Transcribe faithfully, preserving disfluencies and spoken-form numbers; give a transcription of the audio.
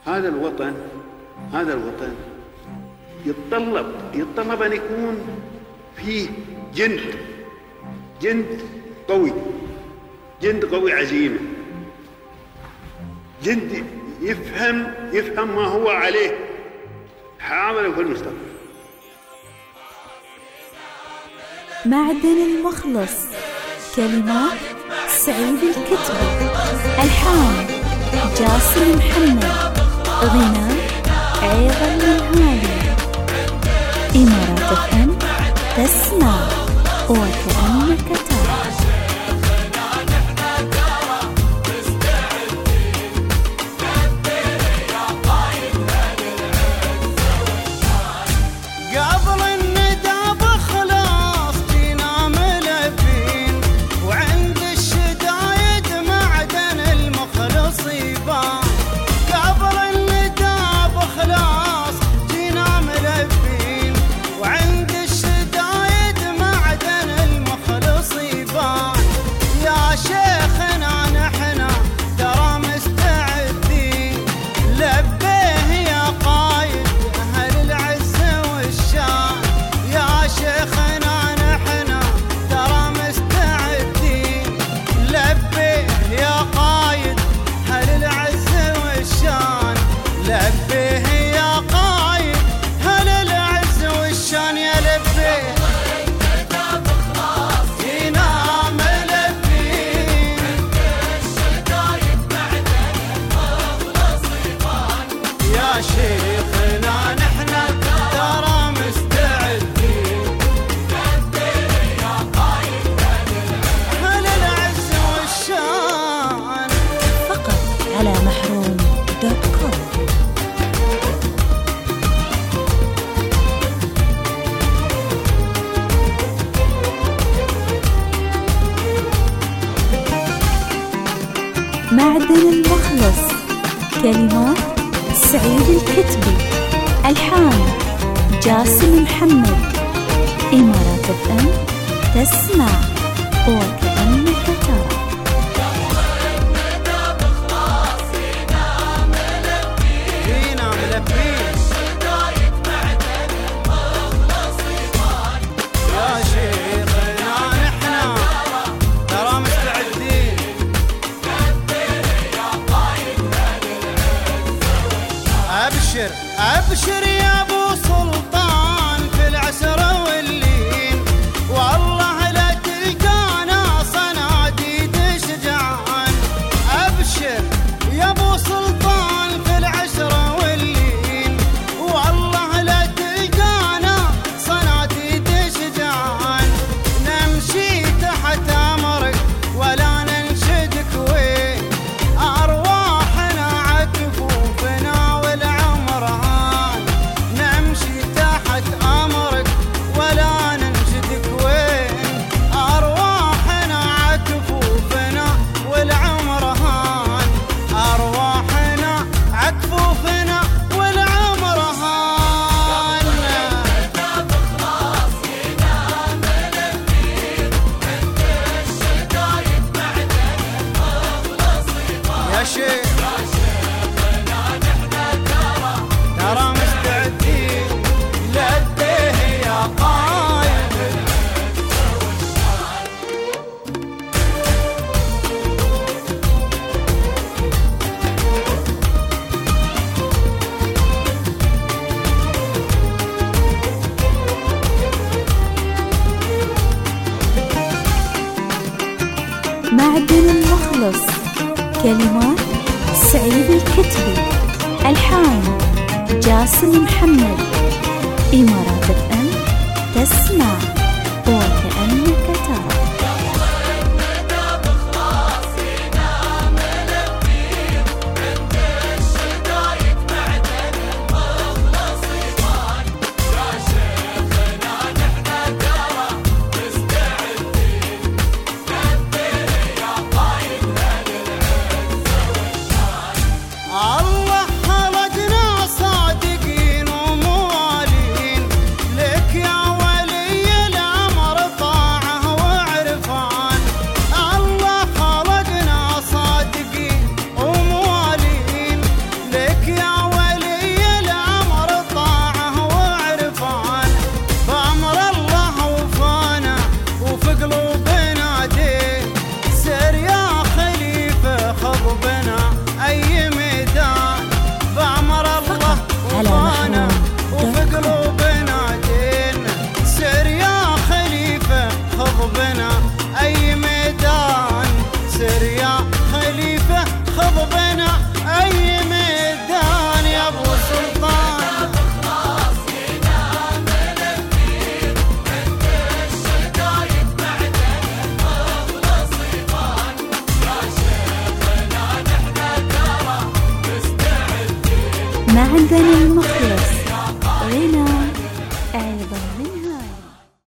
هذا الوطن هذا الوطن يتطلب يتطلب أن يكون فيه جند جند قوي، جند قوي عزيمة، جند يفهم يفهم ما هو عليه حاضر في المستقبل. معدن المخلص، كلمات سعيد الكتبي، ألحان جاسم محمد، غناء عيض المنهالي. إمارات فن تسمع وكأنك ترى. شيخنا نحنا ترى مستعدين، كبر يا قايد هل العز والشان. فقط على محروم دوت كوم. معدن المخلص، كلمات سعيد الكتبي، ألحان جاسم محمد. إمارات فن تسمع وكأنك ترى. أبشر أبشر يا أبو سلطان في العسر واللين، والله لا تلقانا صناديد شجعان. أبشر يا أبو سلطان في العسر واللين، والله لا تلقانا صناديد شجعان. نمشي تحت أمرك ولا ننشدك وين، أرواحنا عكفوفنا يا شيخنا نحنا ترى ترى مستعدين، لديه يا قايد معدن المخلص، كلمات سعيد الكتبي، ألحان جاسم محمد. إمارات فن تسمع وكأنك ترى. الله خلقنا صادقين وموالين لك يا ولي حمدا المخلص.